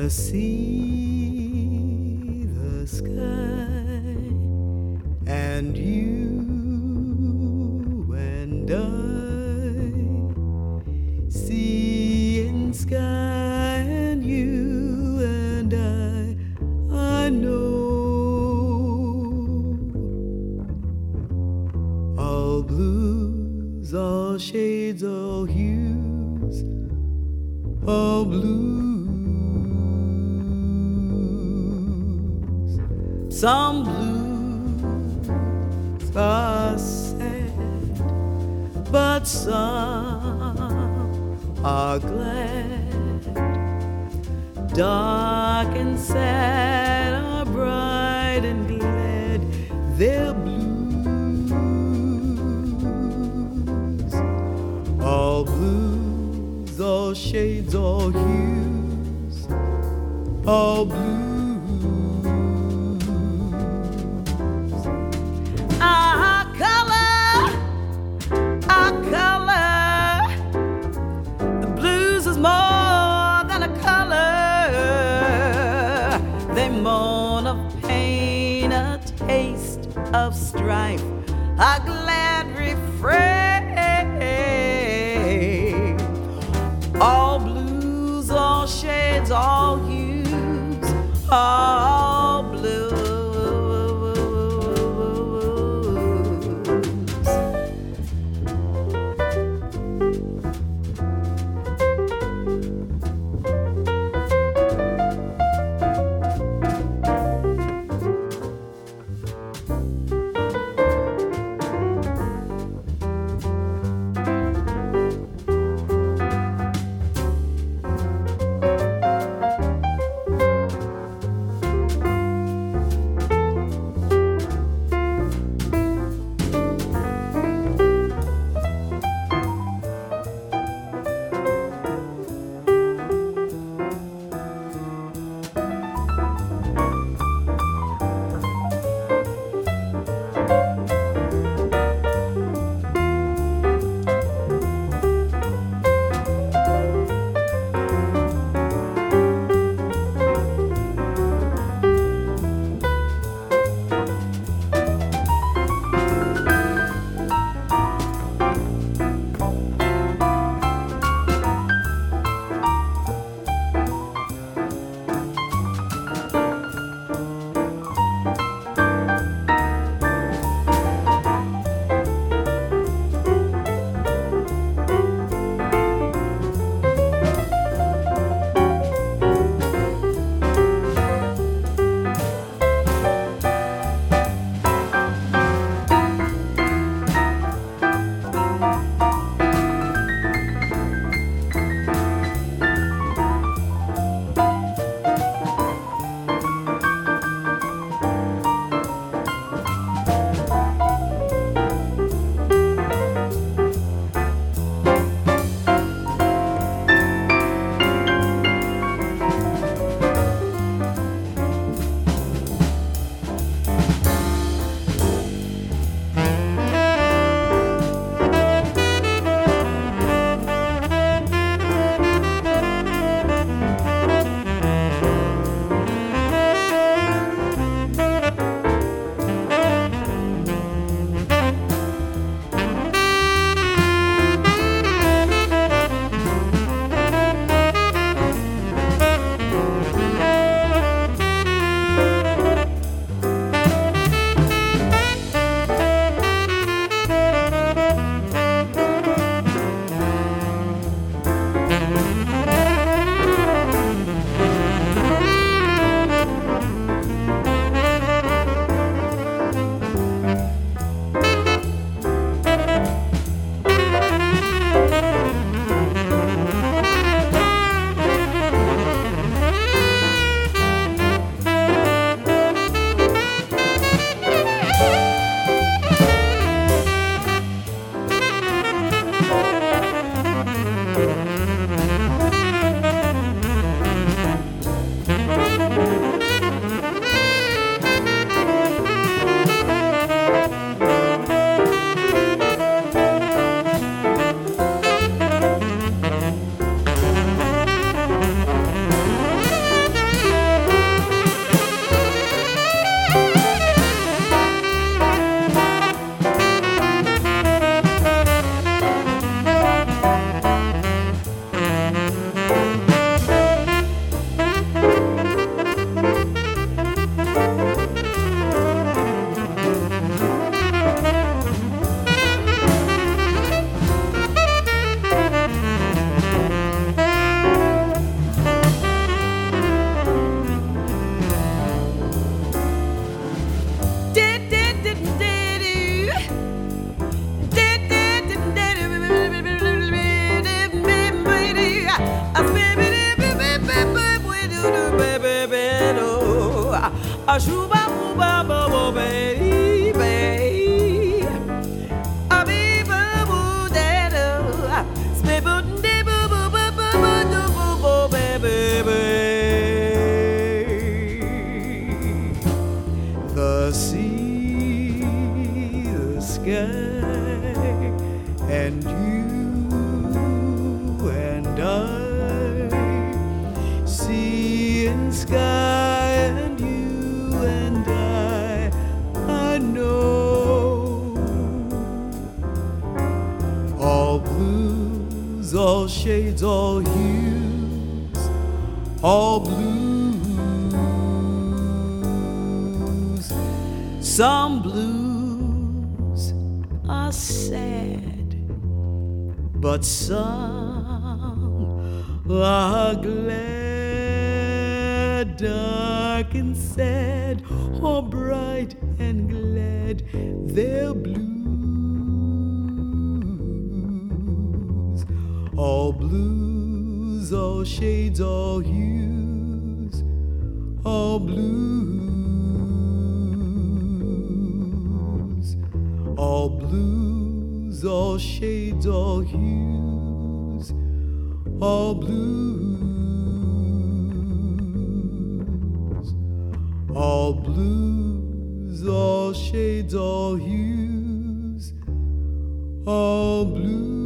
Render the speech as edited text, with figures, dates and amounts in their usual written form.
sea, the sky, and you and I. Sea and sky and you and I know. All blues, all shades, all hues, all blues. Some blues are sad, but some are glad. Dark and sad are bright and glad. They're blues. All blues, all shades, all hues, all blues. Of strife, a glad refrain. All blues, all shades, all hues, all blues. a shooba booba bo baby, a beaver boo dad, spibble de boo boo boo boo boo boo boo baby. The sea, the sky, and you and I. Sea and sky and you and I know. All blues, all shades, all hues, all blues. Some blues are sad, but some are glad, dark and sad, or bright and glad. They're blues, all blues, all shades, all hues, all blues, all blues, all shades, all hues, all blues, all blues, all shades, all hues, all blues.